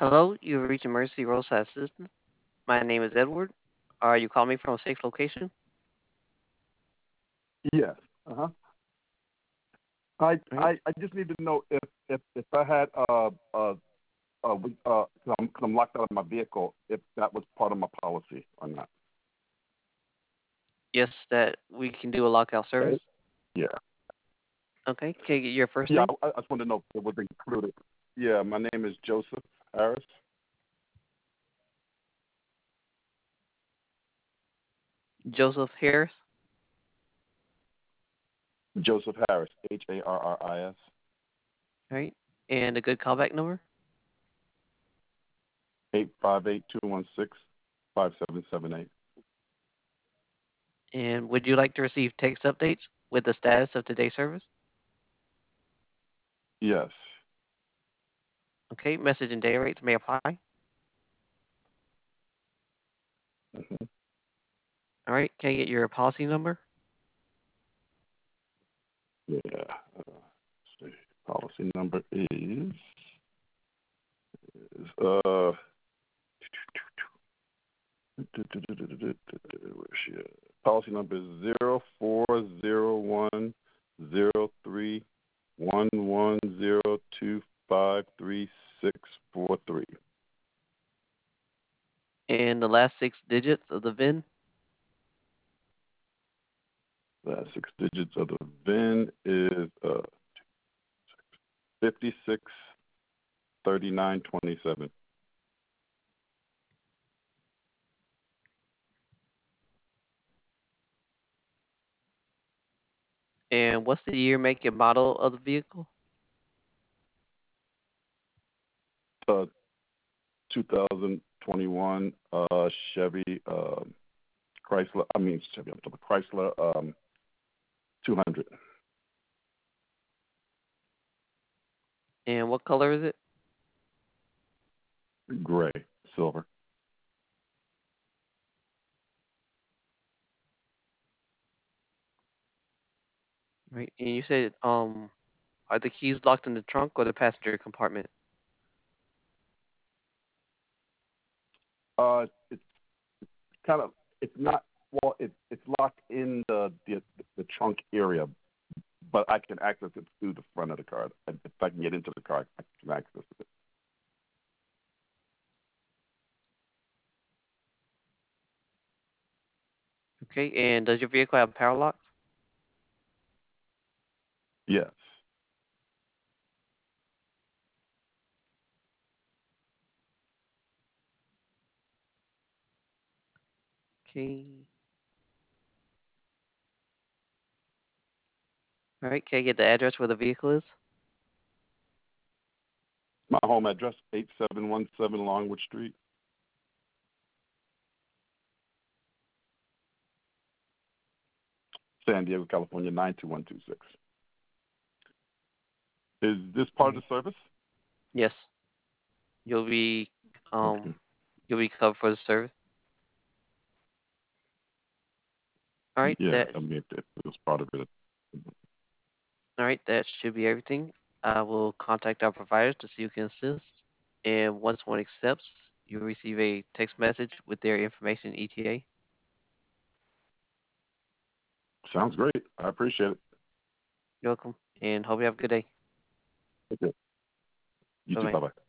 Hello, you've reached Emergency Roadside Assistance. My name is Edward. Are you calling me from a safe location? Yes. Uh-huh. I, All right. I I just need to know if I had cause I'm locked out of my vehicle, if that was part of my policy or not. Yes, that we can do a lockout service. Right. Yeah. Okay. Can I get your first Yeah. name? I just wanted to know if it was included. Yeah. My name is Joseph Harris. Joseph Harris. Joseph Harris. Harris. All right. And a good callback number. 858-216-5778. And would you like to receive text updates with the status of today's service? Yes. Okay. Message and data rates may apply. Hmm. All right. Can I get your policy number? Yeah. Let's see. Policy number is where's she at? Policy number is 0401031102533643. And the last 6 digits of the VIN? Last 6 digits of the VIN is 563927. And what's the year, make, and model of the vehicle? 2021 Chevy Chrysler. I mean Chevy. I'm talking Chrysler 200. And what color is it? Gray, silver. Right. And you said, are the keys locked in the trunk or the passenger compartment? It's kind of it's not well. It's locked in the trunk area, but I can access it through the front of the car. If I can get into the car, I can access it. Okay. And does your vehicle have power locks? Yes. Okay. All right. Can I get the address where the vehicle is? My home address 8717 Longwood Street, San Diego, California 92126. Is this All part of right. the service? Yes. You'll be Okay. you'll be covered for the service. All right. Yeah, That I mean, if it was part of it. all right. That should be everything. I will contact our providers to see who can assist. And once one accepts, you'll receive a text message with their information ETA. Sounds great. I appreciate it. You're welcome. And hope you have a good day. Okay. You Bye too. bye. Bye bye.